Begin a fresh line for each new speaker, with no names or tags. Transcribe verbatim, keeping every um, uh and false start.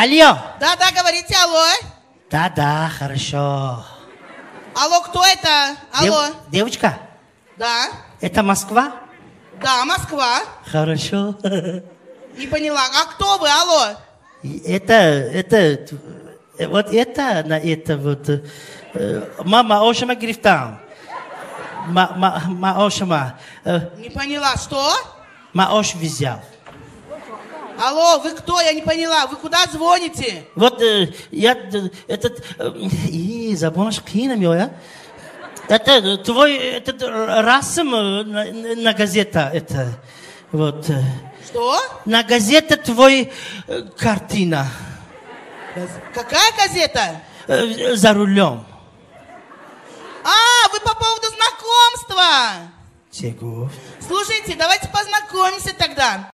Алло.
Да-да, говорите, алло.
Да-да, хорошо.
Алло, кто это? Алло.
Дев... Девочка?
Да.
Это Москва?
Да, Москва.
Хорошо.
Не поняла. А кто вы? Алло.
Это, это, вот это, на это вот. Мама, Ошама Грифтам. Ма Ошама.
Не поняла, что?
Маош взял.
Алло, вы кто? Я не поняла. Вы куда звоните?
Вот я этот и забонаш кино, я. Это твой этот расм на, на газета это вот.
Что?
На газете твой картина.
Какая газета?
За рулем.
А, вы по поводу знакомства.
Чего?
Слушайте, давайте познакомимся тогда.